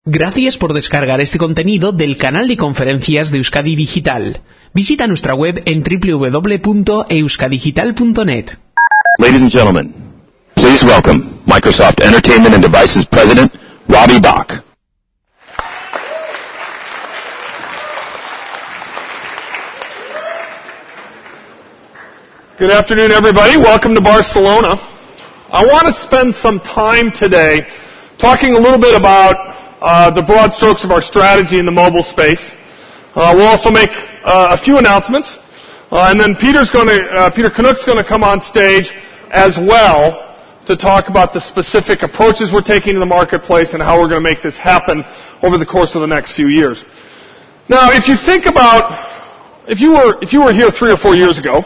Gracias por descargar este contenido del canal de conferencias de Euskadi Digital. Visita nuestra web en www.euskadigital.net. Ladies and gentlemen, please welcome Microsoft Entertainment and Devices President, Robbie Bach. Good afternoon, everybody. Welcome to Barcelona. I want to spend some time today talking a little bit about the broad strokes of our strategy in the mobile space. We'll also make a few announcements, and then Peter Canuck's going to come on stage as well to talk about the specific approaches we're taking to the marketplace and how we're going to make this happen over the course of the next few years. Now, if you think about, if you were here 3 or 4 years ago,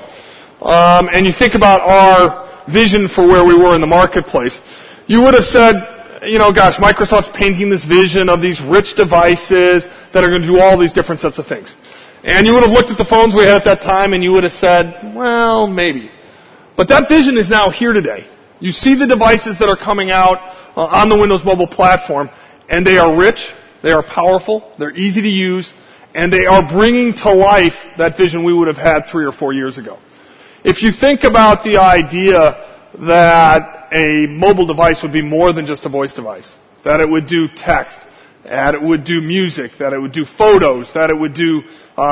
and you think about our vision for where we were in the marketplace, you would have said, you know, gosh, Microsoft's painting this vision of these rich devices that are going to do all these different sets of things. And you would have looked at the phones we had at that time and you would have said, well, maybe. But that vision is now here today. You see the devices that are coming out on the Windows Mobile platform, and they are rich, they are powerful, they're easy to use, and they are bringing to life that vision we would have had 3 or 4 years ago. If you think about the idea that a mobile device would be more than just a voice device, that it would do text, that it would do music, that it would do photos, that it would do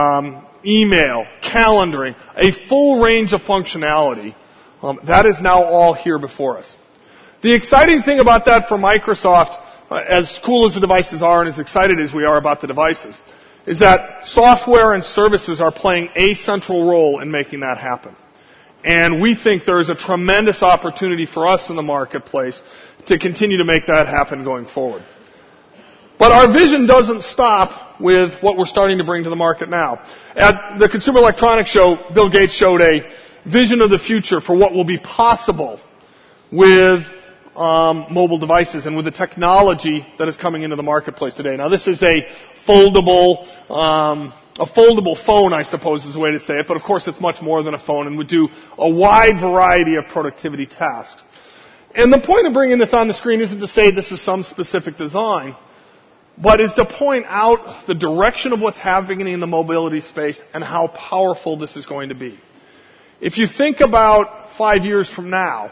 email, calendaring, a full range of functionality, that is now all here before us. The exciting thing about that for Microsoft, as cool as the devices are and as excited as we are about the devices, is that software and services are playing a central role in making that happen. And we think there is a tremendous opportunity for us in the marketplace to continue to make that happen going forward. But our vision doesn't stop with what we're starting to bring to the market now. At the Consumer Electronics Show, Bill Gates showed a vision of the future for what will be possible with mobile devices and with the technology that is coming into the marketplace today. Now, this is a foldable phone, I suppose is the way to say it, but of course it's much more than a phone and would do a wide variety of productivity tasks. And the point of bringing this on the screen isn't to say this is some specific design, but is to point out the direction of what's happening in the mobility space and how powerful this is going to be. If you think about 5 years from now,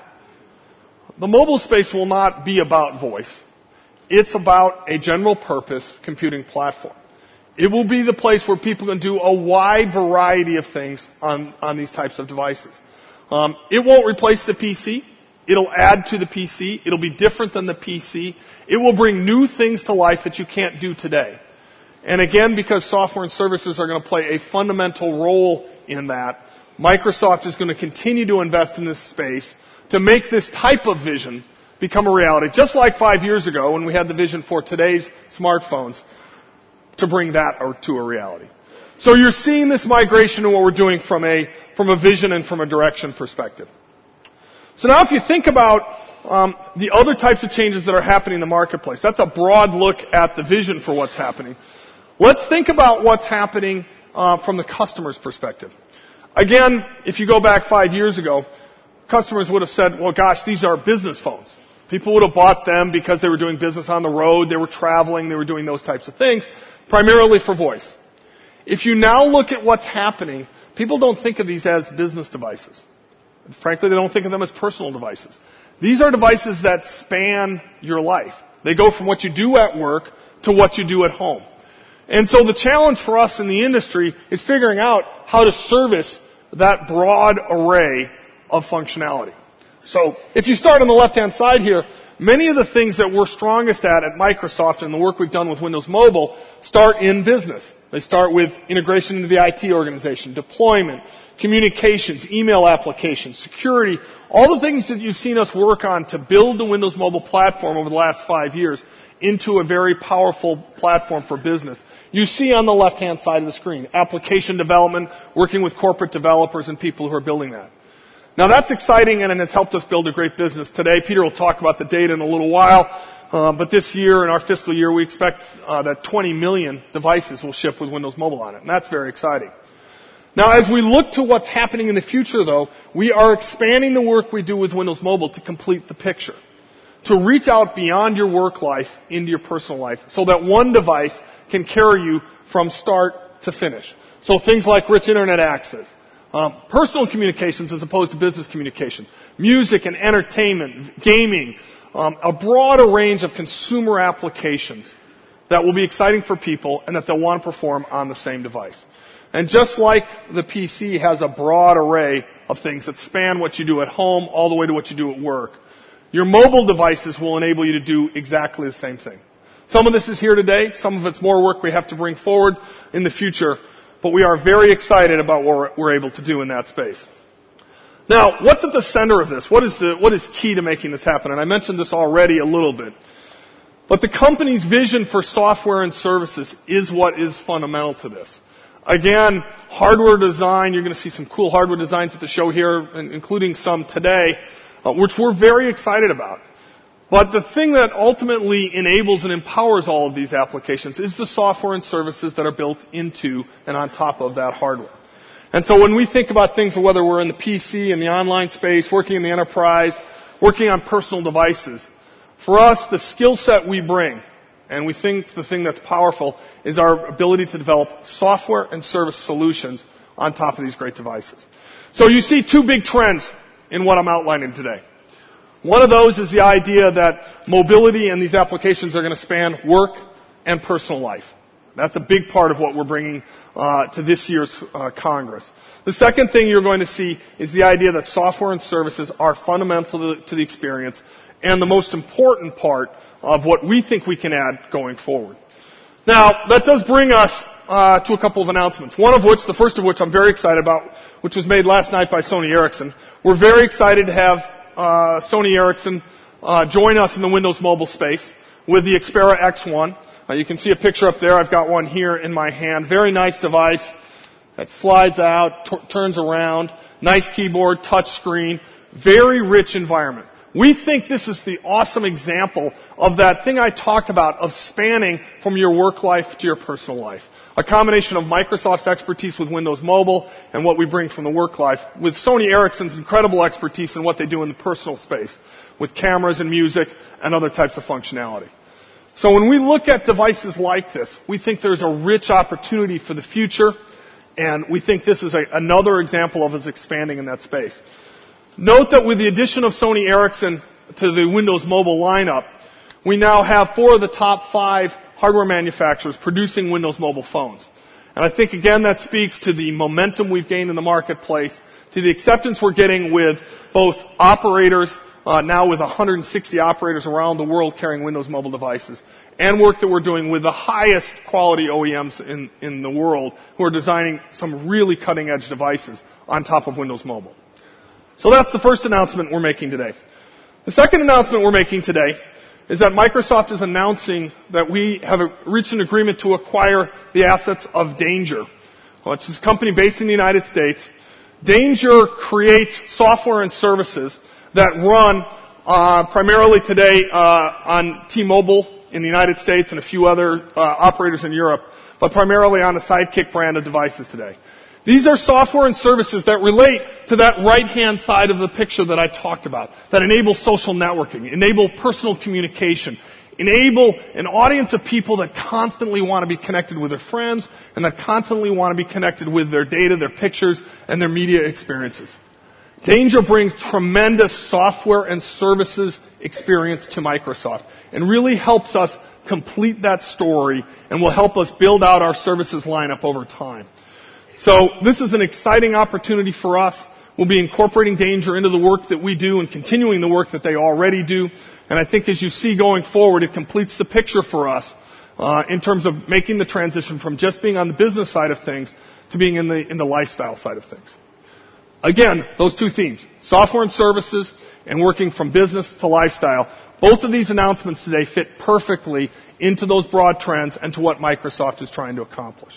the mobile space will not be about voice. It's about a general purpose computing platform. It will be the place where people can do a wide variety of things on these types of devices. It won't replace the PC. It'll add to the PC. It'll be different than the PC. It will bring new things to life that you can't do today. And again, because software and services are going to play a fundamental role in that, Microsoft is going to continue to invest in this space to make this type of vision become a reality. Just like 5 years ago when we had the vision for today's smartphones, to bring that to a reality. So you're seeing this migration and what we're doing from a vision and from a direction perspective. So now if you think about the other types of changes that are happening in the marketplace, that's a broad look at the vision for what's happening. Let's think about what's happening from the customer's perspective. Again, if you go back 5 years ago, customers would have said, well, gosh, these are business phones. People would have bought them because they were doing business on the road, they were traveling, they were doing those types of things, primarily for voice. If you now look at what's happening, people don't think of these as business devices. Frankly, they don't think of them as personal devices. These are devices that span your life. They go from what you do at work to what you do at home. And so the challenge for us in the industry is figuring out how to service that broad array of functionality. So if you start on the left-hand side here, many of the things that we're strongest at Microsoft and the work we've done with Windows Mobile start in business. They start with integration into the IT organization, deployment, communications, email applications, security, all the things that you've seen us work on to build the Windows Mobile platform over the last 5 years into a very powerful platform for business. You see on the left-hand side of the screen, application development, working with corporate developers and people who are building that. Now that's exciting and it has helped us build a great business today. Peter will talk about the data in a little while, but this year, in our fiscal year, we expect that 20 million devices will ship with Windows Mobile on it, and that's very exciting. Now as we look to what's happening in the future though, we are expanding the work we do with Windows Mobile to complete the picture. to reach out beyond your work life into your personal life so that one device can carry you from start to finish. So things like rich internet access, personal communications as opposed to business communications, music and entertainment, gaming, a broader range of consumer applications that will be exciting for people and that they'll want to perform on the same device. And just like the PC has a broad array of things that span what you do at home all the way to what you do at work, your mobile devices will enable you to do exactly the same thing. Some of this is here today. Some of it's more work we have to bring forward in the future. But we are very excited about what we're able to do in that space. Now, what's at the center of this? What is key to making this happen? And I mentioned this already a little bit. But the company's vision for software and services is what is fundamental to this. Again, hardware design, you're going to see some cool hardware designs at the show here, including some today, which we're very excited about. But the thing that ultimately enables and empowers all of these applications is the software and services that are built into and on top of that hardware. And so when we think about things, whether we're in the PC, in the online space, working in the enterprise, working on personal devices, for us, the skill set we bring, and we think the thing that's powerful, is our ability to develop software and service solutions on top of these great devices. So you see two big trends in what I'm outlining today. One of those is the idea that mobility and these applications are going to span work and personal life. That's a big part of what we're bringing to this year's Congress. The second thing you're going to see is the idea that software and services are fundamental to the experience and the most important part of what we think we can add going forward. Now, that does bring us to a couple of announcements. One of which, the first of which I'm very excited about, which was made last night by Sony Ericsson. We're very excited to have Sony Ericsson join us in the Windows Mobile space with the Xpera X1. You can see a picture up there. I've got one here in my hand. Very nice device that slides out, turns around, nice keyboard, touch screen, very rich environment. We think this is the awesome example of that thing I talked about of spanning from your work life to your personal life. A combination of Microsoft's expertise with Windows Mobile and what we bring from the work life with Sony Ericsson's incredible expertise in what they do in the personal space with cameras and music and other types of functionality. So when we look at devices like this, we think there's a rich opportunity for the future, and we think this is another example of us expanding in that space. Note that with the addition of Sony Ericsson to the Windows Mobile lineup, we now have 4 of the top 5 hardware manufacturers producing Windows Mobile phones. And I think, again, that speaks to the momentum we've gained in the marketplace, to the acceptance we're getting with both operators, now with 160 operators around the world carrying Windows Mobile devices, and work that we're doing with the highest quality OEMs in the world who are designing some really cutting-edge devices on top of Windows Mobile. So that's the first announcement we're making today. The second announcement we're making today is that Microsoft is announcing that we have reached an agreement to acquire the assets of Danger, which is a company based in the United States. Danger creates software and services that run primarily today on T-Mobile in the United States and a few other operators in Europe, but primarily on the Sidekick brand of devices today. These are software and services that relate to that right-hand side of the picture that I talked about, that enable social networking, enable personal communication, enable an audience of people that constantly want to be connected with their friends and that constantly want to be connected with their data, their pictures, and their media experiences. Danger brings tremendous software and services experience to Microsoft and really helps us complete that story and will help us build out our services lineup over time. So this is an exciting opportunity for us. We'll be incorporating Danger into the work that we do and continuing the work that they already do. And I think as you see going forward, it completes the picture for us in terms of making the transition from just being on the business side of things to being in the lifestyle side of things. Again, those two themes, software and services and working from business to lifestyle. Both of these announcements today fit perfectly into those broad trends and to what Microsoft is trying to accomplish.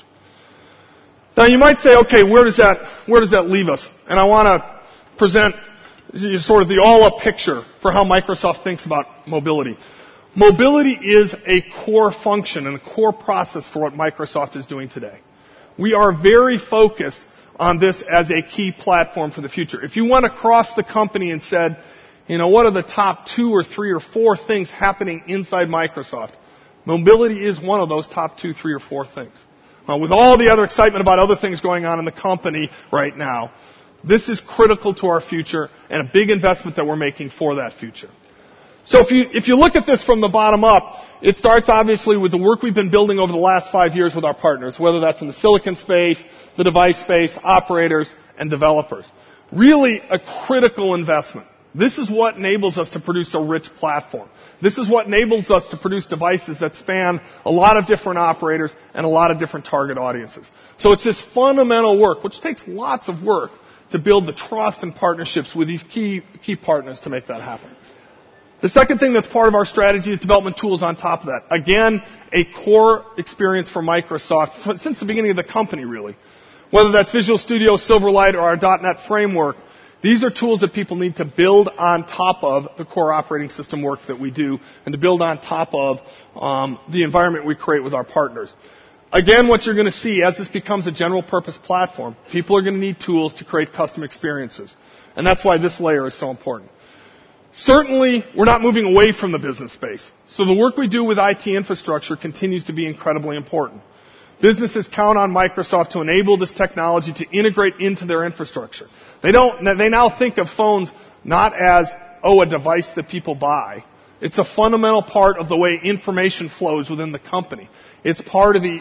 Now you might say, okay, where does that leave us? And I want to present sort of the all-up picture for how Microsoft thinks about mobility. Mobility is a core function and a core process for what Microsoft is doing today. We are very focused on this as a key platform for the future. If you went across the company and said, what are the top 2 or 3 or 4 things happening inside Microsoft? Mobility is one of those top 2, 3, or 4 things. With all the other excitement about other things going on in the company right now, this is critical to our future and a big investment that we're making for that future. So if you look at this from the bottom up, it starts obviously with the work we've been building over the last 5 years with our partners, whether that's in the silicon space, the device space, operators, and developers. Really a critical investment. This is what enables us to produce a rich platform. This is what enables us to produce devices that span a lot of different operators and a lot of different target audiences. So it's this fundamental work, which takes lots of work, to build the trust and partnerships with these key partners to make that happen. The second thing that's part of our strategy is development tools on top of that. Again, a core experience for Microsoft since the beginning of the company, really. Whether that's Visual Studio, Silverlight, or our .NET framework, these are tools that people need to build on top of the core operating system work that we do and to build on top of the environment we create with our partners. Again, what you're going to see as this becomes a general purpose platform, people are going to need tools to create custom experiences. And that's why this layer is so important. Certainly, we're not moving away from the business space. So the work we do with IT infrastructure continues to be incredibly important. Businesses count on Microsoft to enable this technology to integrate into their infrastructure. They now think of phones not as, a device that people buy. It's a fundamental part of the way information flows within the company. It's part of the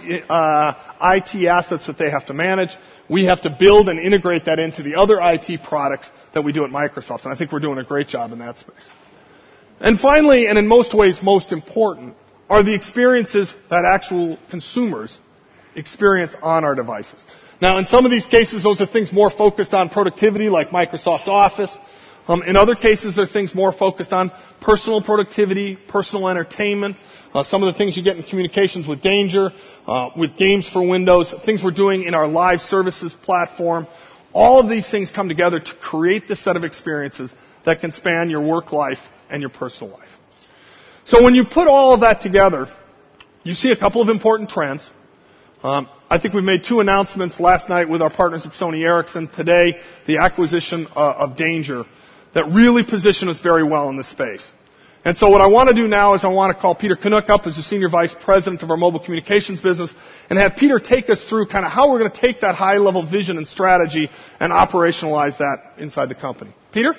IT assets that they have to manage. We have to build and integrate that into the other IT products that we do at Microsoft, and I think we're doing a great job in that space. And finally, and in most ways most important, are the experiences that actual consumers experience on our devices. Now, in some of these cases, those are things more focused on productivity, like Microsoft Office. In other cases, they're things more focused on personal productivity, personal entertainment, some of the things you get in communications with Danger, with games for Windows, things we're doing in our live services platform. All of these things come together to create this set of experiences that can span your work life and your personal life. So when you put all of that together, you see a couple of important trends. I think we made 2 announcements last night with our partners at Sony Ericsson. Today, the acquisition of Danger that really position us very well in this space. And so what I want to do now is I want to call Peter Canuck up as the Senior Vice President of our Mobile Communications business and have Peter take us through kind of how we're going to take that high-level vision and strategy and operationalize that inside the company. Peter?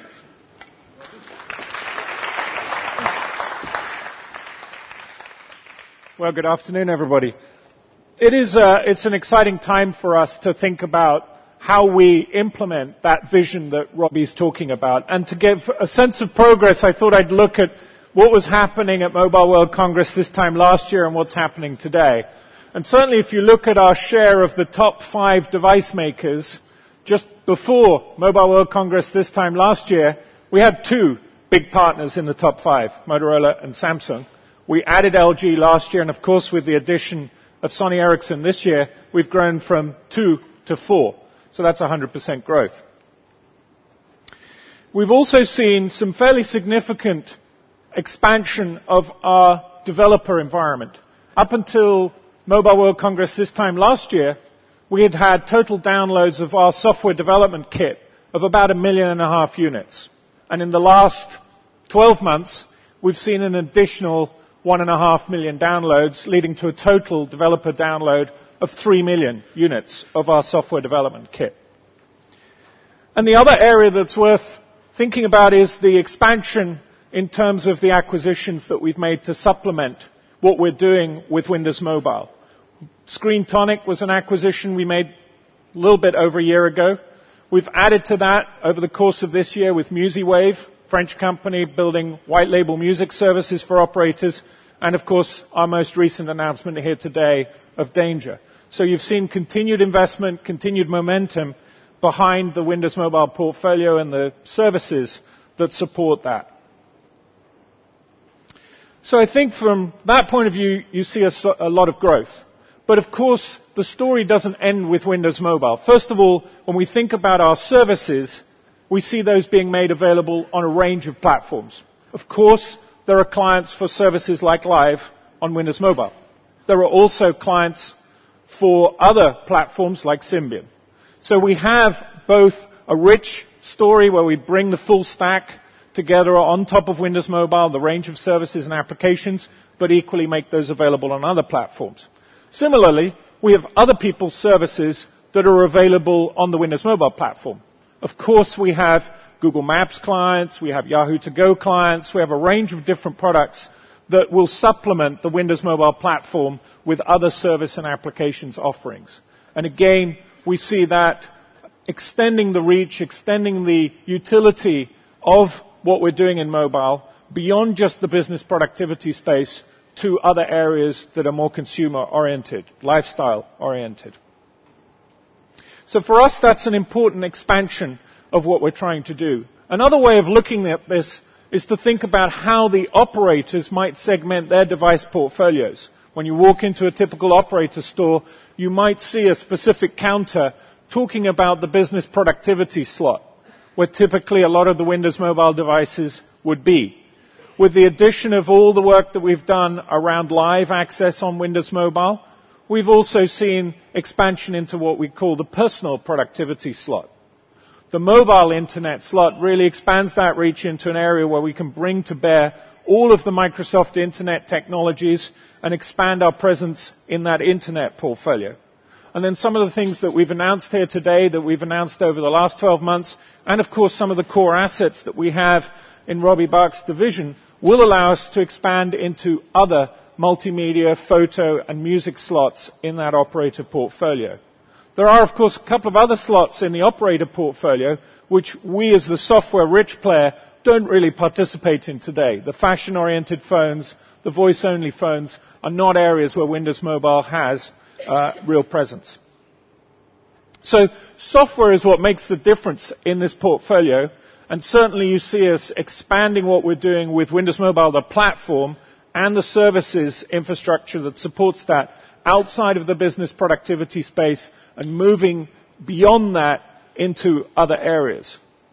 Well, good afternoon, everybody. It's an exciting time for us to think about how we implement that vision that Robbie's talking about. And to give a sense of progress, I thought I'd look at what was happening at Mobile World Congress this time last year and what's happening today. And certainly if you look at our share of the top 5 device makers, just before Mobile World Congress this time last year, we had 2 big partners in the top 5, Motorola and Samsung. We added LG last year, and of course with the addition of Sony Ericsson this year, we've grown from 2 to 4. So that's 100% growth. We've also seen some fairly significant expansion of our developer environment. Up until Mobile World Congress this time last year, we had had total downloads of our software development kit of about 1.5 million units. And in the last 12 months, we've seen an additional 1.5 million downloads, leading to a total developer download of 3 million units of our software development kit. And the other area that's worth thinking about is the expansion in terms of the acquisitions that we've made to supplement what we're doing with Windows Mobile. Screentonic was an acquisition we made a little bit over a year ago. We've added to that over the course of this year with MusiWave, French company building white label music services for operators, and of course our most recent announcement here today of Danger. So you've seen continued investment, continued momentum behind the Windows Mobile portfolio and the services that support that. So I think from that point of view, you see a lot of growth. But of course, the story doesn't end with Windows Mobile. First of all, when we think about our services, we see those being made available on a range of platforms. Of course, there are clients for services like Live on Windows Mobile. There are also clients for other platforms like Symbian. So we have both a rich story where we bring the full stack together on top of Windows Mobile, the range of services and applications, but equally make those available on other platforms. Similarly, we have other people's services that are available on the Windows Mobile platform. Of course, we have Google Maps clients, we have Yahoo To Go clients, we have a range of different products that will supplement the Windows Mobile platform with other service and applications offerings. And again, we see that extending the reach, extending the utility of what we're doing in mobile beyond just the business productivity space to other areas that are more consumer-oriented, lifestyle-oriented. So for us, that's an important expansion of what we're trying to do. Another way of looking at this is to think about how the operators might segment their device portfolios. When you walk into a typical operator store, you might see a specific counter talking about the business productivity slot, where typically a lot of the Windows Mobile devices would be. With the addition of all the work that we've done around live access on Windows Mobile, we've also seen expansion into what we call the personal productivity slot. The mobile internet slot really expands that reach into an area where we can bring to bear all of the Microsoft Internet technologies and expand our presence in that Internet portfolio. And then some of the things that we've announced here today, that we've announced over the last 12 months, and of course some of the core assets that we have in Robbie Bach's division, will allow us to expand into other multimedia, photo, and music slots in that operator portfolio. There are, of course, a couple of other slots in the operator portfolio which we as the software-rich player don't really participate in today. The fashion-oriented phones, the voice-only phones are not areas where Windows Mobile has real presence. So software is what makes the difference in this portfolio, and certainly you see us expanding what we're doing with Windows Mobile, the platform, and the services infrastructure that supports that outside of the business productivity space and moving beyond that into other areas.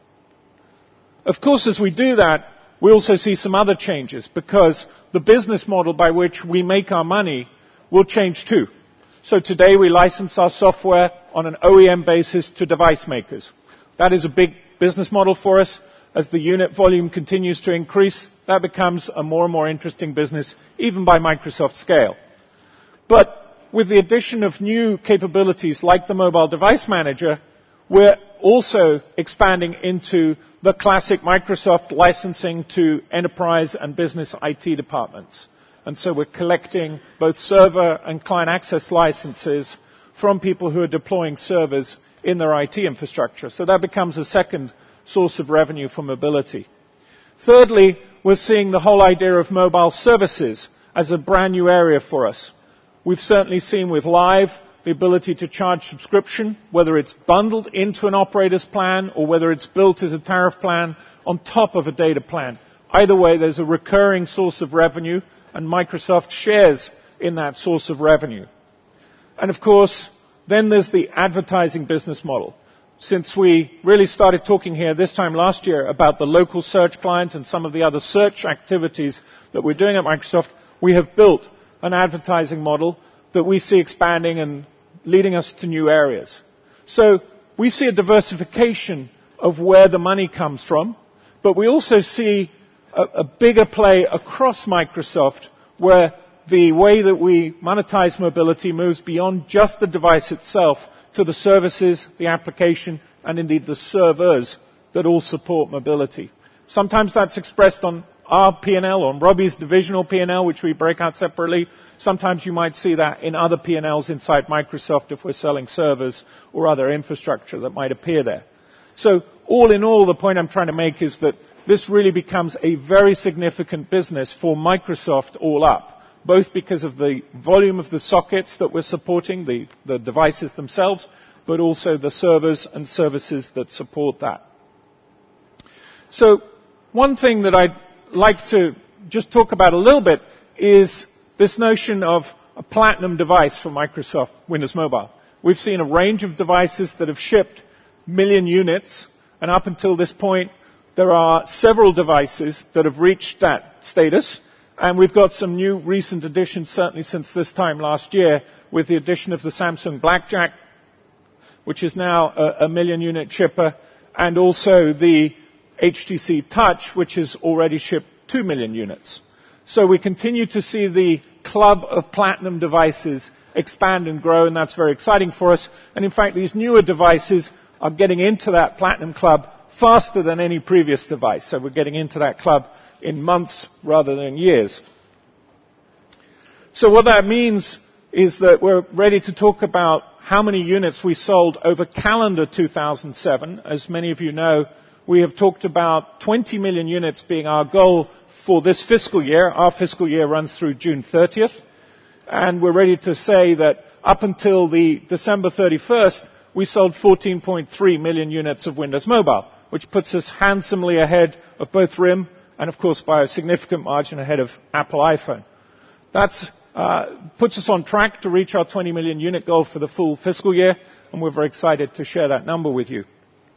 Of course, as we do that, we also see some other changes because the business model by which we make our money will change too. So today we license our software on an OEM basis to device makers. That is a big business model for us. As the unit volume continues to increase, that becomes a more and more interesting business, even by Microsoft scale. But with the addition of new capabilities like the Mobile Device Manager, we're also expanding into the classic Microsoft licensing to enterprise and business IT departments. And so we're collecting both server and client access licenses from people who are deploying servers in their IT infrastructure. So that becomes a second source of revenue for mobility. Thirdly, we're seeing the whole idea of mobile services as a brand new area for us. We've certainly seen with Live the ability to charge subscription, whether it's bundled into an operator's plan or whether it's built as a tariff plan on top of a data plan. Either way, there's a recurring source of revenue, and Microsoft shares in that source of revenue. And of course, then there's the advertising business model. Since we really started talking here this time last year about the local search client and some of the other search activities that we're doing at Microsoft, we have built an advertising model that we see expanding and leading us to new areas. So we see a diversification of where the money comes from, but we also see a bigger play across Microsoft where the way that we monetize mobility moves beyond just the device itself to the services, the application, and indeed the servers that all support mobility. Sometimes that's expressed on our P&L, on Robbie's divisional P&L, which we break out separately. Sometimes you might see that in other P&Ls inside Microsoft if we're selling servers or other infrastructure that might appear there. So all in all, the point I'm trying to make is that this really becomes a very significant business for Microsoft all up, both because of the volume of the sockets that we're supporting, the devices themselves, but also the servers and services that support that. So one thing that I'd like to just talk about a little bit is this notion of a platinum device for Microsoft Windows Mobile. We've seen a range of devices that have shipped 1 million units, and up until this point, there are several devices that have reached that status. And we've got some new recent additions, certainly since this time last year, with the addition of the Samsung Blackjack, which is now a 1 million unit shipper, and also the HTC Touch, which has already shipped 2 million units. So we continue to see the club of platinum devices expand and grow, and that's very exciting for us. And in fact, these newer devices are getting into that platinum club faster than any previous device. So we're getting into that club in months rather than years. So what that means is that we're ready to talk about how many units we sold over calendar 2007. As many of you know, we have talked about 20 million units being our goal for this fiscal year. Our fiscal year runs through June 30th. And we're ready to say that up until the December 31st, we sold 14.3 million units of Windows Mobile, which puts us handsomely ahead of both RIM and, of course, by a significant margin ahead of Apple iPhone. That puts us on track to reach our 20 million unit goal for the full fiscal year, and we're very excited to share that number with you.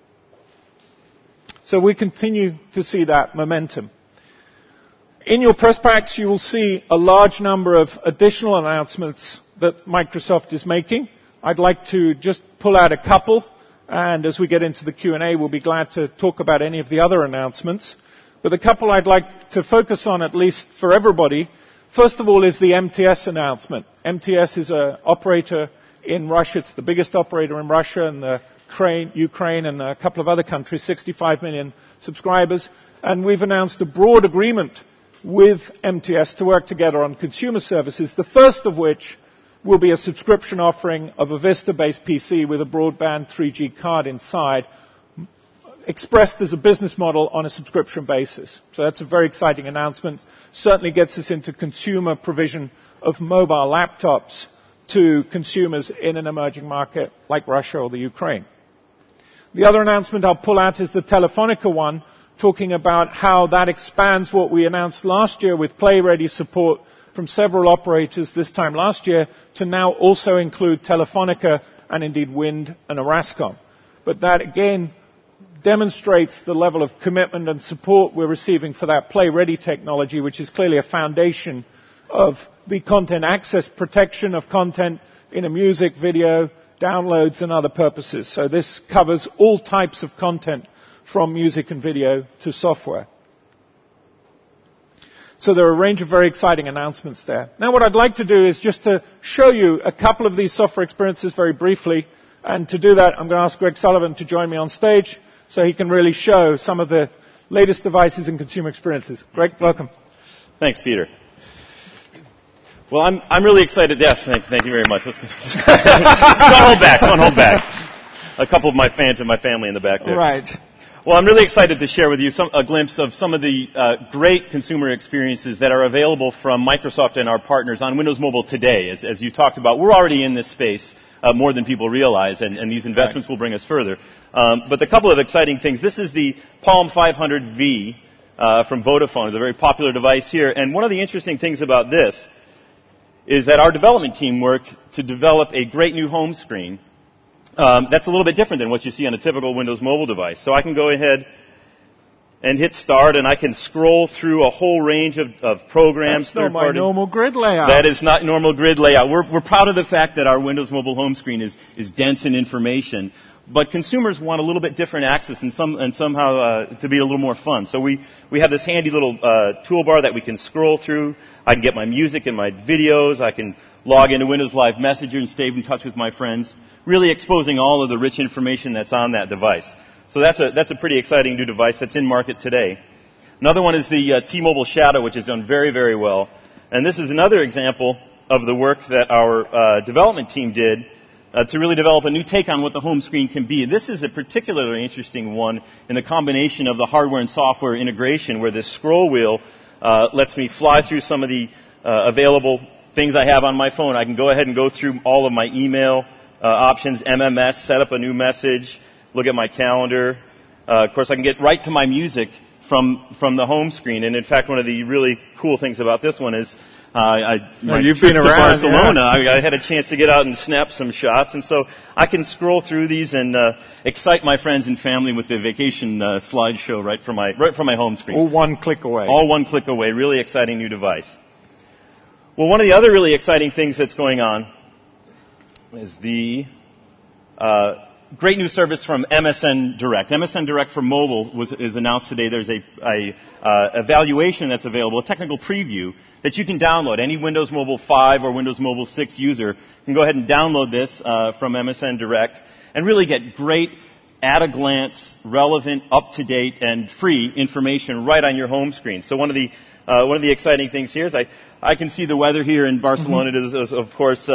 So we continue to see that momentum. In your press packs, you will see a large number of additional announcements that Microsoft is making. I'd like to just pull out a couple, and as we get into the Q&A, we'll be glad to talk about any of the other announcements. But the couple I'd like to focus on, at least for everybody, first of all, is the MTS announcement. MTS is an operator in Russia. It's the biggest operator in Russia and Ukraine and a couple of other countries, 65 million subscribers. And we've announced a broad agreement with MTS to work together on consumer services, the first of which will be a subscription offering of a Vista-based PC with a broadband 3G card inside, expressed as a business model on a subscription basis. So that's a very exciting announcement. Certainly gets us into consumer provision of mobile laptops to consumers in an emerging market like Russia or the Ukraine. The other announcement I'll pull out is the Telefonica one, talking about how that expands what we announced last year with Play-Ready support from several operators this time last year to now also include Telefonica and indeed Wind and Orascom. But that again demonstrates the level of commitment and support we're receiving for that Play-Ready technology, which is clearly a foundation of the content access protection of content in a music, video, downloads and other purposes. So this covers all types of content from music and video to software. So there are a range of very exciting announcements there. Now what I'd like to do is just to show you a couple of these software experiences very briefly. And to do that, I'm going to ask Greg Sullivan to join me on stage so he can really show some of the latest devices and consumer experiences. Greg, welcome. Thanks, Peter. Well, I'm really excited. Yes, thank you very much. Let's don't hold back. Don't hold back. A couple of my fans and my family in the back there. Right. Well, I'm really excited to share with you a glimpse of some of the great consumer experiences that are available from Microsoft and our partners on Windows Mobile today. As you talked about, we're already in this space more than people realize, and these investments will bring us further. But a couple of exciting things. This is the Palm 500V from Vodafone. It's a very popular device here. And one of the interesting things about this is that our development team worked to develop a great new home screen that's a little bit different than what you see on a typical Windows Mobile device. So I can go ahead and hit Start, and I can scroll through a whole range of programs. That's not my normal grid layout. That is not normal grid layout. We're proud of the fact that our Windows Mobile home screen is dense in information. But consumers want a little bit different access and somehow to be a little more fun. So we have this handy little toolbar that we can scroll through. I can get my music and my videos. I can log into Windows Live Messenger and stay in touch with my friends, really exposing all of the rich information that's on that device. So that's a pretty exciting new device that's in market today. Another one is the T-Mobile Shadow, which has done very, very well. And this is another example of the work that our development team did to really develop a new take on what the home screen can be. This is a particularly interesting one in the combination of the hardware and software integration, where this scroll wheel lets me fly through some of the available things I have on my phone. I can go ahead and go through all of my email options, MMS, set up a new message, look at my calendar. Of course, I can get right to my music from the home screen. And in fact, one of the really cool things about this one is you've been around Barcelona. Yeah. I had a chance to get out and snap some shots, and so I can scroll through these and excite my friends and family with the vacation slideshow right from my home screen. All one click away. All one click away. Really exciting new device. Well, one of the other really exciting things that's going on is the great new service from MSN Direct. MSN Direct for mobile is announced today. There's a evaluation that's available, a technical preview that you can download. Any Windows Mobile 5 or Windows Mobile 6 user can go ahead and download this from MSN Direct and really get great, at-a-glance, relevant, up-to-date, and free information right on your home screen. So one of the exciting things here is I can see the weather here in Barcelona. It is, of course,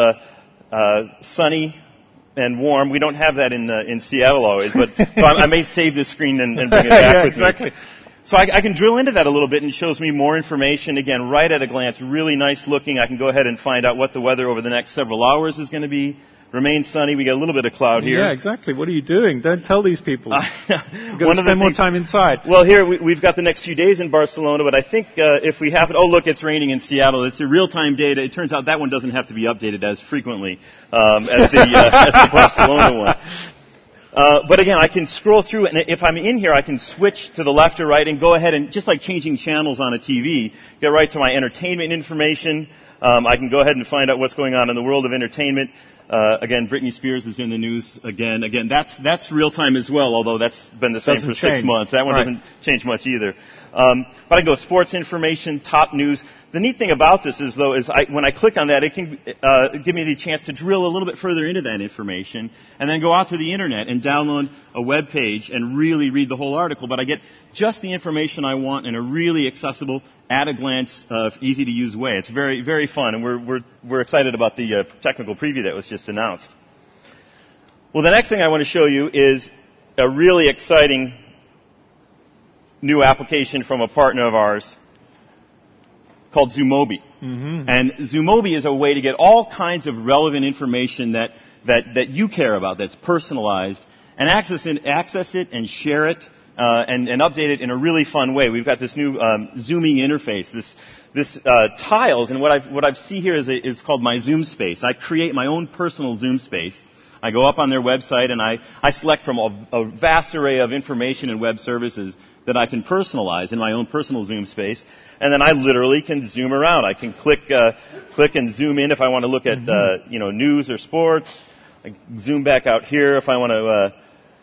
sunny and warm. We don't have that in Seattle always, but so I may save this screen and bring it back with me. So I can drill into that a little bit, and it shows me more information. Again, right at a glance, really nice looking. I can go ahead and find out what the weather over the next several hours is going to be. Remain sunny. We got a little bit of cloud here. Yeah, exactly. What are you doing? Don't tell these people. You've got to spend more time inside. Well, here we've got the next few days in Barcelona, but I think if we happen... Oh, look, it's raining in Seattle. It's a real-time data. It turns out that one doesn't have to be updated as frequently as the Barcelona one. But again, I can scroll through, and if I'm in here, I can switch to the left or right and go ahead and, just like changing channels on a TV, get right to my entertainment information. I can go ahead and find out what's going on in the world of entertainment. Again, Britney Spears is in the news again. Again, that's real time as well, although that's been the same for 6 months. That one doesn't change much either. But I can go sports information, top news. The neat thing about this is, though, when I click on that, it can give me the chance to drill a little bit further into that information and then go out to the internet and download a web page and really read the whole article. But I get just the information I want in a really accessible, at-a-glance, easy-to-use way. It's very, very fun, and we're excited about the technical preview that was just announced. Well, the next thing I want to show you is a really exciting new application from a partner of ours called Zoomobi. Mm-hmm. And Zoomobi is a way to get all kinds of relevant information that you care about, that's personalized, and access it and share it and update it in a really fun way. We've got this new zooming interface, this tiles, and what I see here is called my Zoom Space. I create my own personal Zoom Space. I go up on their website and I select from a vast array of information and web services that I can personalize in my own personal Zoom Space, and then I literally can zoom around. I can click and zoom in if I want to look at news or sports. I zoom back out here if I want to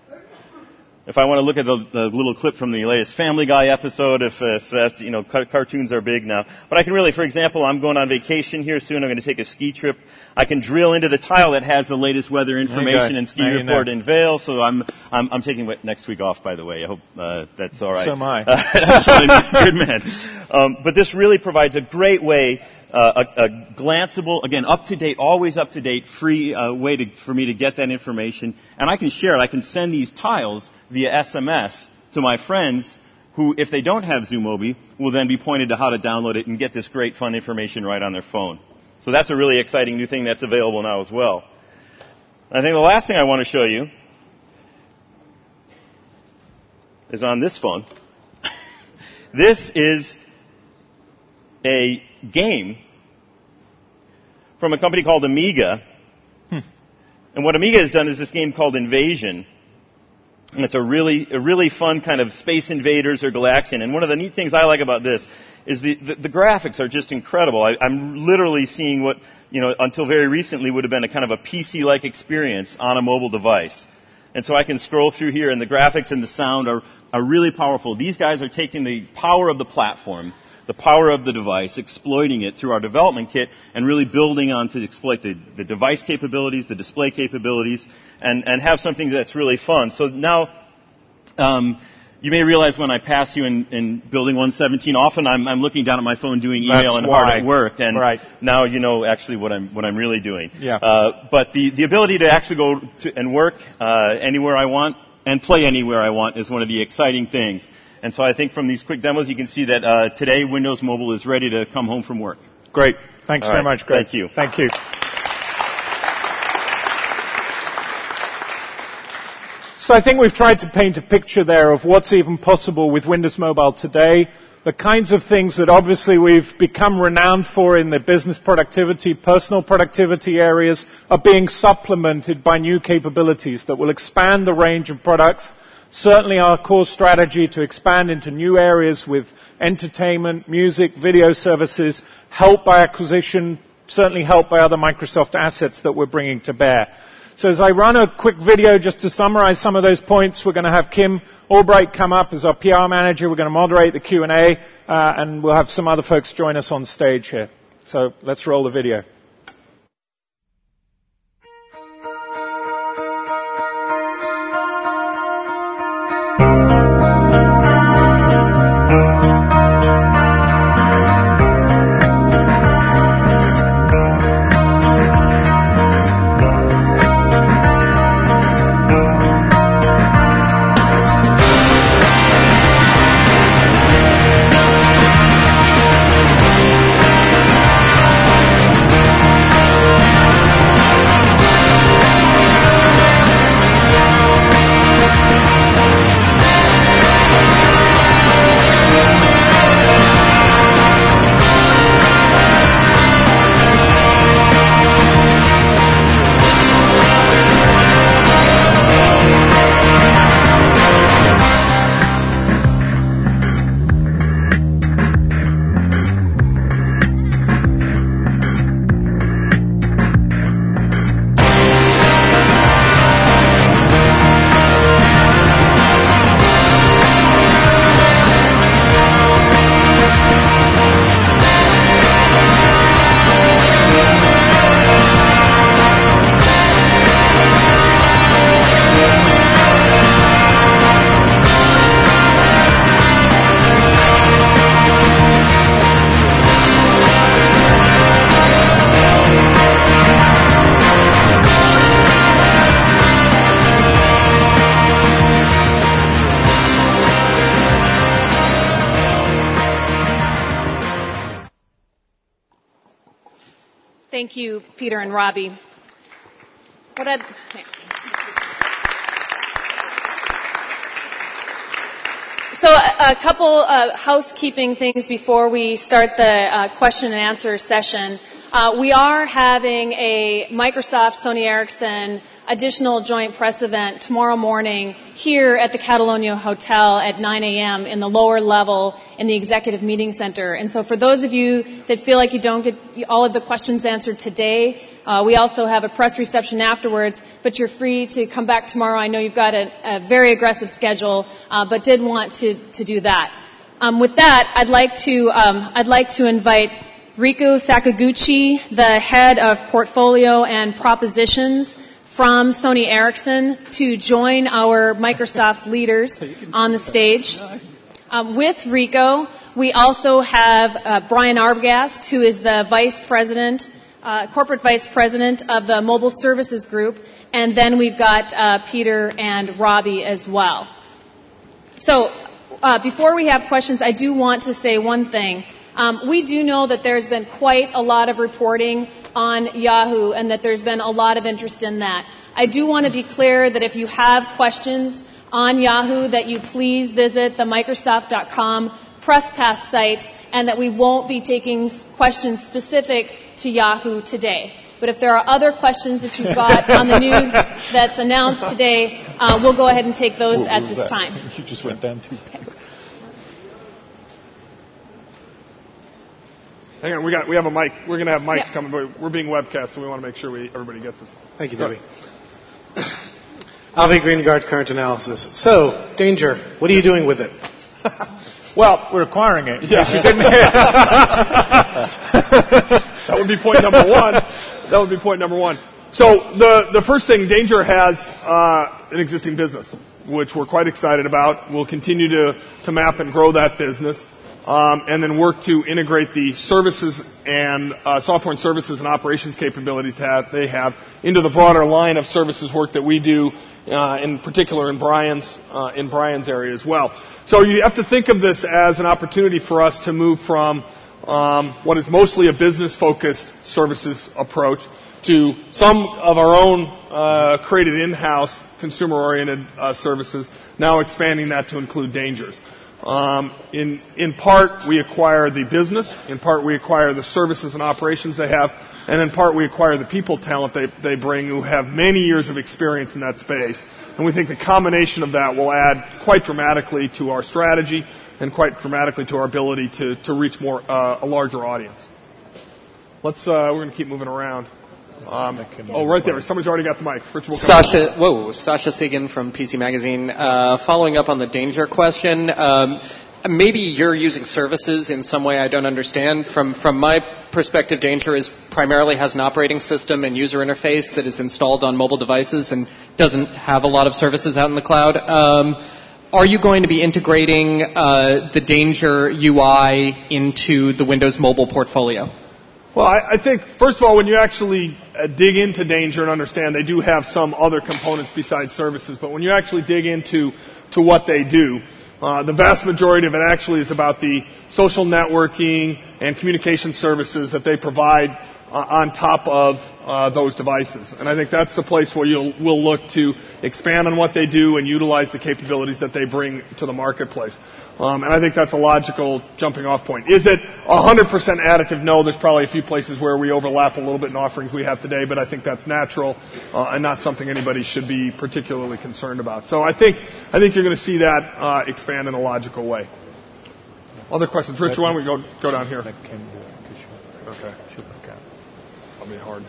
look at the little clip from the latest Family Guy episode, if that's, cartoons are big now. But I can really, for example, I'm going on vacation here soon. I'm going to take a ski trip. I can drill into the tile that has the latest weather information and ski report in Vail. So I'm taking next week off, by the way. I hope that's all right. So am I. Good man. But this really provides a great way, a glanceable, again, up-to-date, always up-to-date, free way for me to get that information. And I can share it. I can send these tiles via SMS to my friends who, if they don't have Zoomobi, will then be pointed to how to download it and get this great, fun information right on their phone. So that's a really exciting new thing that's available now as well. I think the last thing I want to show you is on this phone. This is a game from a company called Amiga. And what Amiga has done is this game called Invasion. And it's a really fun kind of Space Invaders or Galaxian. And one of the neat things I like about this is the graphics are just incredible. I'm literally seeing what, until very recently would have been a kind of a PC-like experience on a mobile device. And so I can scroll through here, and the graphics and the sound are really powerful. These guys are taking the power of the platform, the power of the device, exploiting it through our development kit, and really building on to exploit the device capabilities, the display capabilities, and have something that's really fun. So now, you may realize when I pass you in Building 117, often I'm looking down at my phone doing email and hard at work, and now you know actually what I'm really doing. Yeah. But the ability to actually go and work anywhere I want and play anywhere I want is one of the exciting things. And so I think from these quick demos, you can see that today Windows Mobile is ready to come home from work. Great. Thanks very much, Greg. Thank you. Thank you. So I think we've tried to paint a picture there of what's even possible with Windows Mobile today, the kinds of things that obviously we've become renowned for in the business productivity, personal productivity areas are being supplemented by new capabilities that will expand the range of products. Certainly our core strategy to expand into new areas with entertainment, music, video services, helped by acquisition, certainly helped by other Microsoft assets that we're bringing to bear. So as I run a quick video just to summarize some of those points, we're going to have Kim Albright come up as our PR manager. We're going to moderate the Q&A, and we'll have some other folks join us on stage here. So let's roll the video. Thank you, Peter and Robbie. So a couple housekeeping things before we start the question and answer session. We are having a Microsoft Sony Ericsson additional joint press event tomorrow morning here at the Catalonia Hotel at 9 a.m. in the lower level in the Executive Meeting Center. And so for those of you that feel like you don't get all of the questions answered today, we also have a press reception afterwards, but you're free to come back tomorrow. I know you've got a very aggressive schedule, but did want to do that. With that, I'd like to invite Riku Sakaguchi, the head of portfolio and propositions from Sony Ericsson, to join our Microsoft leaders on the stage. With Rico, we also have Brian Arbogast, who is the vice president, corporate vice president of the Mobile Services Group, and then we've got Peter and Robbie as well. So before we have questions, I do want to say one thing. We do know that there's been quite a lot of reporting on Yahoo and that there's been a lot of interest in that. I do want to be clear that if you have questions on Yahoo, that you please visit the Microsoft.com press pass site, and that we won't be taking questions specific to Yahoo today. But if there are other questions that you've got on the news that's announced today, we'll go ahead and take those at this time. You just went down too. Okay. Hang on, we have a mic. We're going to have mics coming, but we're being webcast, so we want to make sure everybody gets this. Thank you, Debbie. Avi Greengard, Current Analysis. So, Danger, what are you doing with it? Well, we're acquiring it. Yes, you didn't hear. That would be point number one. So the first thing, Danger has an existing business, which we're quite excited about. We'll continue to map and grow that business. And then work to integrate the services and software and services and operations capabilities that they have into the broader line of services work that we do, in particular in Brian's area as well. So you have to think of this as an opportunity for us to move from what is mostly a business-focused services approach to some of our own created in-house consumer-oriented services, now expanding that to include Dangers. In part, we acquire the business. In part, we acquire the services and operations they have. And in part, we acquire the people talent they bring who have many years of experience in that space. And we think the combination of that will add quite dramatically to our strategy and quite dramatically to our ability to reach a larger audience. We're going to keep moving around. Right there. Somebody's already got the mic. Sasha Sagan from PC Magazine. Following up on the danger question, maybe you're using services in some way I don't understand. From my perspective, Danger primarily has an operating system and user interface that is installed on mobile devices and doesn't have a lot of services out in the cloud. Are you going to be integrating the Danger UI into the Windows Mobile portfolio? Well, I think, first of all, when you actually dig into Danger and understand they do have some other components besides services, but when you actually dig into what they do, the vast majority of it actually is about the social networking and communication services that they provide on top of those devices. And I think that's the place where we'll look to expand on what they do and utilize the capabilities that they bring to the marketplace. And I think that's a logical jumping off point. Is it 100% additive? No, there's probably a few places where we overlap a little bit in offerings we have today, but I think that's natural and not something anybody should be particularly concerned about. So I think you're going to see that expand in a logical way. Other questions? Rich, why don't we go down here? Okay. That'll be hard.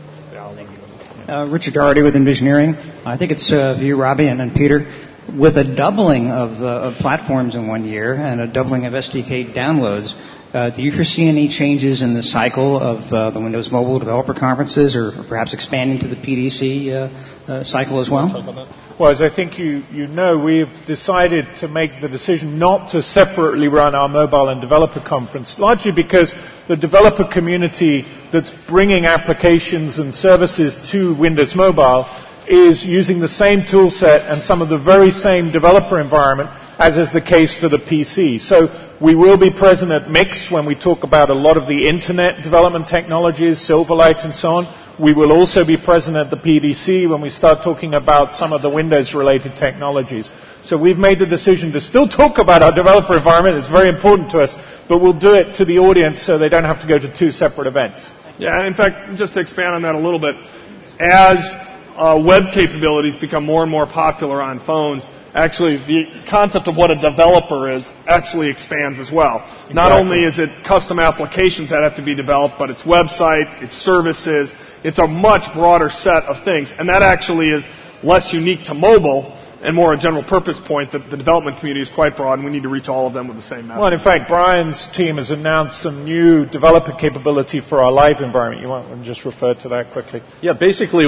Richard Doherty with Envisioneering. I think it's you, Robbie, and Peter. With a doubling of platforms in 1 year and a doubling of SDK downloads, do you foresee any changes in the cycle of the Windows Mobile Developer Conferences, or perhaps expanding to the PDC cycle as well? Well, as I think you know, we've decided to make the decision not to separately run our mobile and developer conference, largely because the developer community that's bringing applications and services to Windows Mobile is using the same tool set and some of the very same developer environment as is the case for the PC. So we will be present at MIX when we talk about a lot of the internet development technologies, Silverlight and so on. We will also be present at the PDC when we start talking about some of the Windows-related technologies. So we've made the decision to still talk about our developer environment. It's very important to us, but we'll do it to the audience so they don't have to go to two separate events. Yeah, in fact, just to expand on that a little bit, as web capabilities become more and more popular on phones, actually the concept of what a developer is actually expands as well. Exactly. Not only is it custom applications that have to be developed, but it's website, it's services, it's a much broader set of things. And that actually is less unique to mobile and more a general purpose point that the development community is quite broad and we need to reach all of them with the same message. Well, in fact, Brian's team has announced some new developer capability for our live environment. You want to just refer to that quickly? Yeah, basically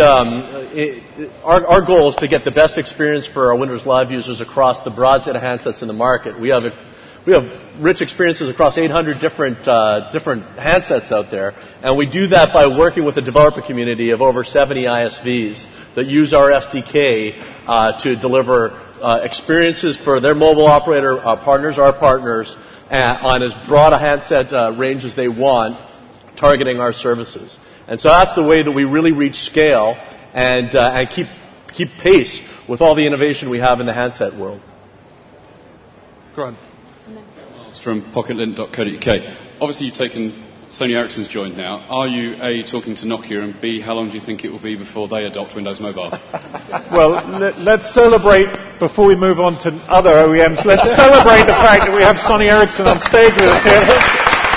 our goal is to get the best experience for our Windows Live users across the broad set of handsets in the market. We have rich experiences across 800 different handsets out there, and we do that by working with the developer community of over 70 ISVs that use our SDK to deliver experiences for their mobile operator partners, our partners, on as broad a handset range as they want, targeting our services. And so that's the way that we really reach scale and keep pace with all the innovation we have in the handset world. Go ahead. From pocketlint.co.uk. Obviously, you've taken Sony Ericsson's joined now. Are you, A, talking to Nokia, and B, how long do you think it will be before they adopt Windows Mobile? Well, let's celebrate, before we move on to other OEMs, let's celebrate the fact that we have Sony Ericsson on stage with us here.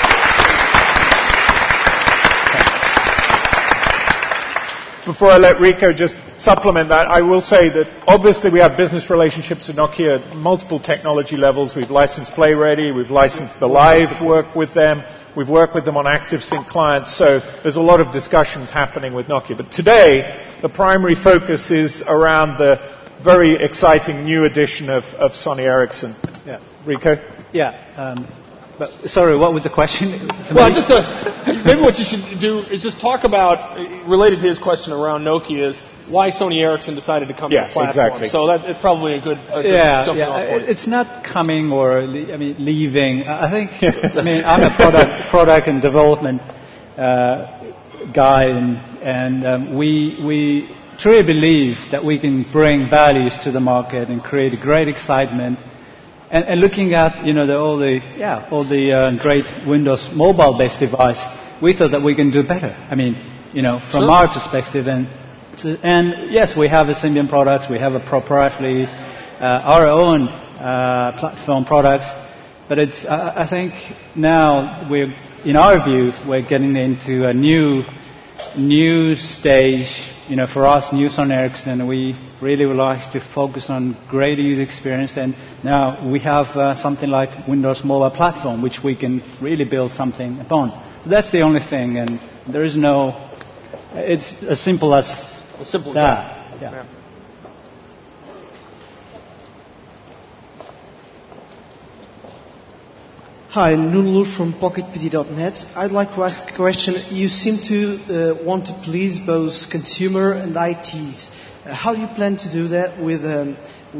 Before I let Rico just supplement that, I will say that obviously we have business relationships with Nokia at multiple technology levels. We've licensed PlayReady, we've licensed the live work with them, we've worked with them on ActiveSync clients, so there's a lot of discussions happening with Nokia. But today, the primary focus is around the very exciting new edition of Sony Ericsson. Yeah. Rico? Yeah. But, sorry, what was the question? Well, maybe what you should do is just talk about, related to his question around Nokia, is why Sony Ericsson decided to come to the platform. Exactly. So it's probably a good jumping off point. It's not coming or leaving. I think. I'm a product and development guy, and we truly believe that we can bring values to the market and create a great excitement. And looking at all the great Windows mobile-based device, we thought that we can do better. From our perspective, and yes, we have a Symbian products, we have a proprietary our own platform products, but I think now in our view, we're getting into a new new stage, for us, new Sony Ericsson, we really would like to focus on great user experience. And now we have something like Windows Mobile Platform, which we can really build something upon. So that's the only thing, and there is no. It's as simple as that. Yeah. Hi, Nunlu from PocketPD.net. I'd like to ask a question. You seem to want to please both consumer and ITs. How do you plan to do that with the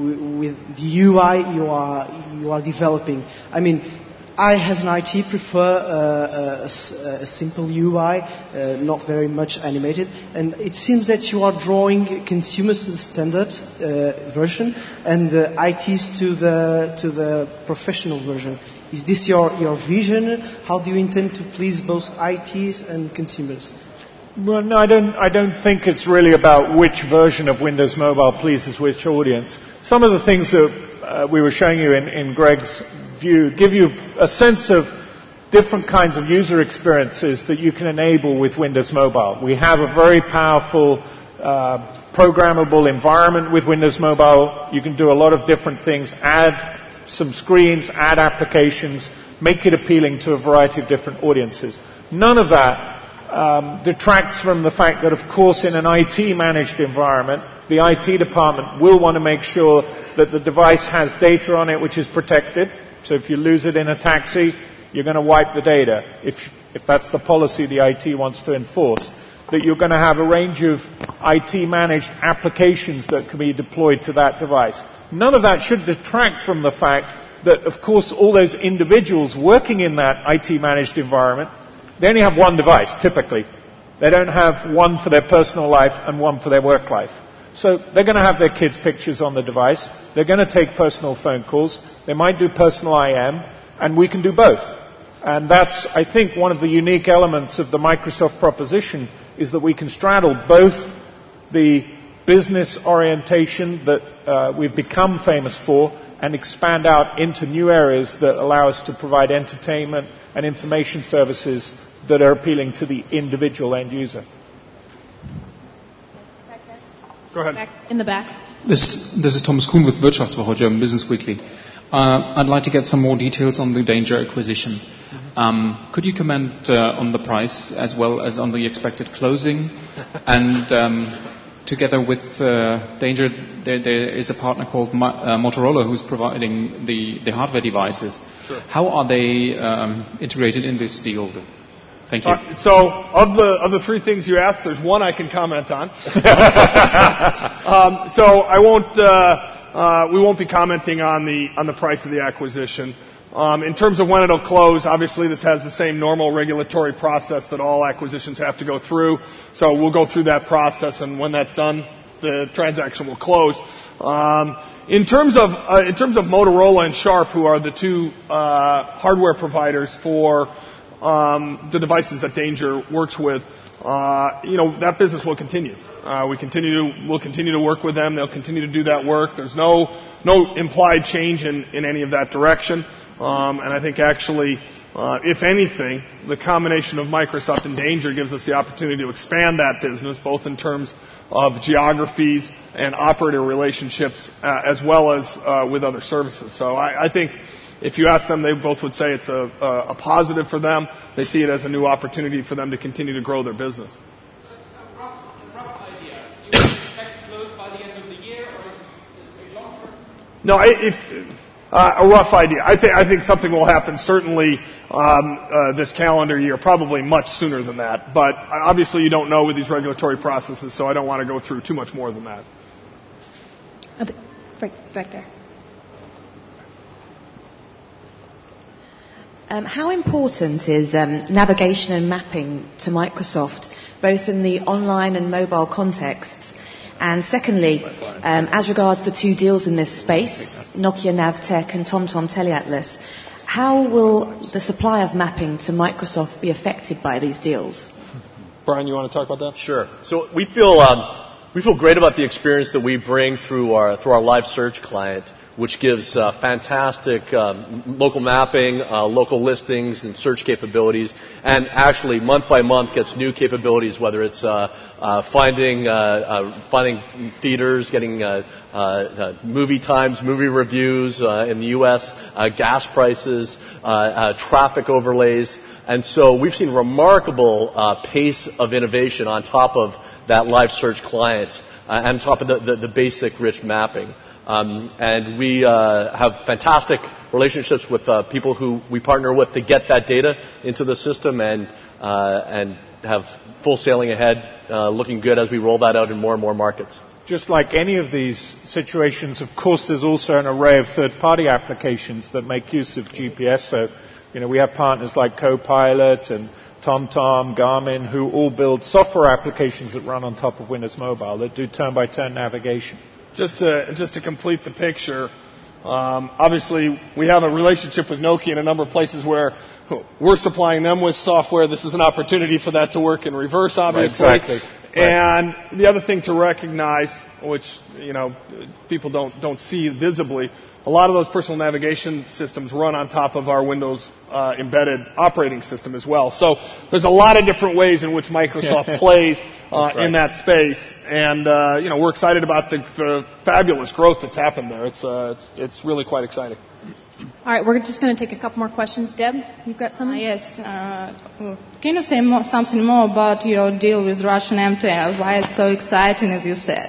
UI you are developing? I mean, I, as an IT, prefer a simple UI, not very much animated. And it seems that you are drawing consumers to the standard version and the ITs to the professional version. Is this your vision? How do you intend to please both ITs and consumers? Well, no, I don't think it's really about which version of Windows Mobile pleases which audience. Some of the things that we were showing you in Greg's view give you a sense of different kinds of user experiences that you can enable with Windows Mobile. We have a very powerful programmable environment with Windows Mobile. You can do a lot of different things, add some screens, add applications, make it appealing to a variety of different audiences. None of that detracts from the fact that, of course, in an IT-managed environment, the IT department will want to make sure that the device has data on it which is protected. So if you lose it in a taxi, you're going to wipe the data, if that's the policy the IT wants to enforce. That you're going to have a range of IT-managed applications that can be deployed to that device. None of that should detract from the fact that, of course, all those individuals working in that IT-managed environment, they only have one device, typically. They don't have one for their personal life and one for their work life. So they're going to have their kids' pictures on the device. They're going to take personal phone calls. They might do personal IM, and we can do both. And that's, I think, one of the unique elements of the Microsoft proposition, is that we can straddle both the business orientation that we've become famous for and expand out into new areas that allow us to provide entertainment and information services that are appealing to the individual end user. Go ahead. Back in the back. This is Thomas Kuhn with Wirtschaftswoche, German Business Weekly. I'd like to get some more details on the Danger acquisition. Could you comment on the price as well as on the expected closing? And together with Danger, there is a partner called Motorola who's providing the hardware devices. Sure. How are they integrated in this deal? Thank you. So, of the three things you asked, there's one I can comment on. So I won't. We won't be commenting on the price of the acquisition. In terms of when it'll close, obviously this has the same normal regulatory process that all acquisitions have to go through. So we'll go through that process, and when that's done, the transaction will close. In terms of Motorola and Sharp, who are the two hardware providers for the devices that Danger works with, that business will continue. We'll continue to work with them. They'll continue to do that work. There's no implied change in any of that direction. And I think actually, if anything, the combination of Microsoft and Danger gives us the opportunity to expand that business, both in terms of geographies and operator relationships, as well as with other services. So I think if you ask them, they both would say it's a positive for them. They see it as a new opportunity for them to continue to grow their business. No, a rough idea. I think something will happen certainly this calendar year, probably much sooner than that. But obviously you don't know with these regulatory processes, so I don't want to go through too much more than that. Back there. How important is navigation and mapping to Microsoft, both in the online and mobile contexts? And secondly, as regards the two deals in this space, Nokia Navtech and TomTom Teleatlas, how will the supply of mapping to Microsoft be affected by these deals? Brian, you want to talk about that? Sure. So we feel We feel great about the experience that we bring through our live search client, which gives fantastic local mapping, local listings, and search capabilities, and actually month by month gets new capabilities, whether it's finding theaters, getting movie times, movie reviews in the U.S., gas prices, traffic overlays. And so we've seen remarkable pace of innovation on top of that live search client and on top of the basic rich mapping. And we have fantastic relationships with people who we partner with to get that data into the system and have full sailing ahead, looking good as we roll that out in more and more markets. Just like any of these situations, of course, there's also an array of third-party applications that make use of GPS. So, we have partners like Copilot and TomTom, Garmin, who all build software applications that run on top of Windows Mobile that do turn-by-turn navigation. Just to complete the picture, obviously we have a relationship with Nokia in a number of places where we're supplying them with software. This is an opportunity for that to work in reverse, obviously. Right, exactly. And the other thing to recognize, which people don't see visibly, a lot of those personal navigation systems run on top of our Windows embedded operating system as well. So there's a lot of different ways in which Microsoft plays in that space, and we're excited about the fabulous growth that's happened there. It's really quite exciting. All right, we're just going to take a couple more questions. Deb, you've got something? Yes. Can you say something more about your deal with Russian MTL? Why it's so exciting, as you said?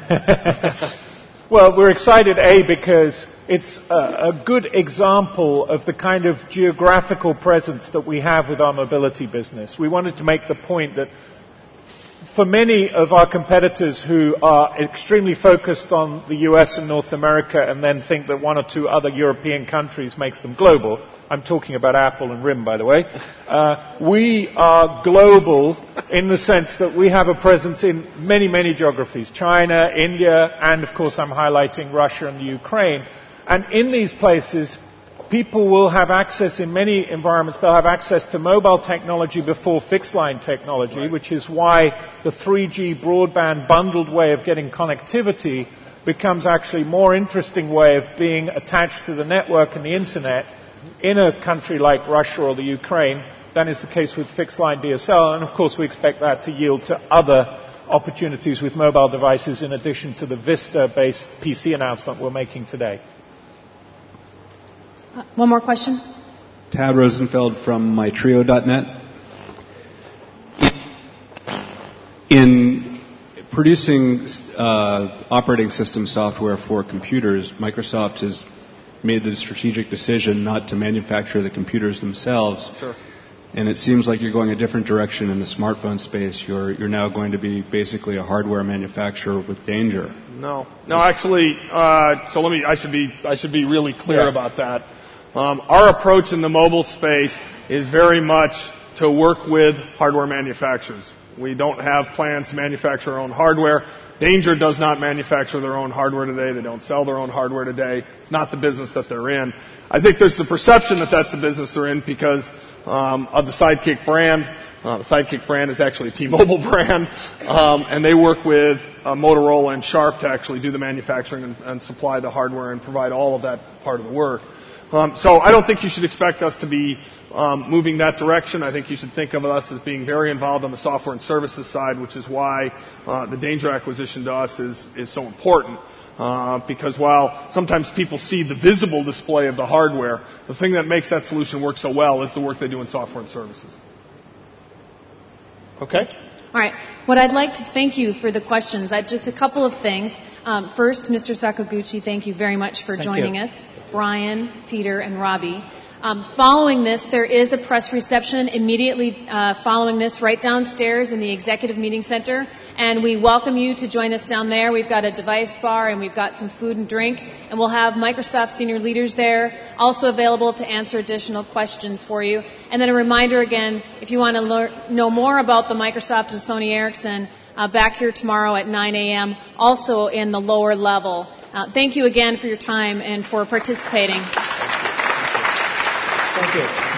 Well, we're excited, because it's a good example of the kind of geographical presence that we have with our mobility business. We wanted to make the point that for many of our competitors who are extremely focused on the US and North America and then think that one or two other European countries makes them global, I'm talking about Apple and RIM, by the way, we are global in the sense that we have a presence in many, many geographies, China, India, and of course I'm highlighting Russia and the Ukraine. And in these places, people will have access, in many environments, they'll have access to mobile technology before fixed line technology, which is why the 3G broadband bundled way of getting connectivity becomes actually a more interesting way of being attached to the network and the internet in a country like Russia or the Ukraine than is the case with fixed line DSL. And of course we expect that to yield to other opportunities with mobile devices in addition to the Vista-based PC announcement we're making today. One more question. Tad Rosenfeld from mytrio.net. In producing operating system software for computers, Microsoft has made the strategic decision not to manufacture the computers themselves. Sure. And it seems like you're going a different direction in the smartphone space. You're now going to be basically a hardware manufacturer with Danger. No, actually. So I should be really clear about that. Our approach in the mobile space is very much to work with hardware manufacturers. We don't have plans to manufacture our own hardware. Danger does not manufacture their own hardware today. They don't sell their own hardware today. It's not the business that they're in. I think there's the perception that that's the business they're in because of the Sidekick brand. The Sidekick brand is actually a T-Mobile brand, and they work with Motorola and Sharp to actually do the manufacturing and supply the hardware and provide all of that part of the work. So I don't think you should expect us to be moving that direction. I think you should think of us as being very involved on the software and services side, which is why the Danger acquisition to us is so important. Because while sometimes people see the visible display of the hardware, the thing that makes that solution work so well is the work they do in software and services. Okay? All right. What I'd like to thank you for the questions. Just a couple of things. First, Mr. Sakaguchi, thank you very much for joining us. Brian, Peter, and Robbie. Following this, there is a press reception immediately following this right downstairs in the Executive Meeting Center. And we welcome you to join us down there. We've got a device bar and we've got some food and drink. And we'll have Microsoft senior leaders there also available to answer additional questions for you. And then a reminder again, if you want to know more about the Microsoft and Sony Ericsson, back here tomorrow at 9 a.m., also in the lower level. Thank you again for your time and for participating. Thank you.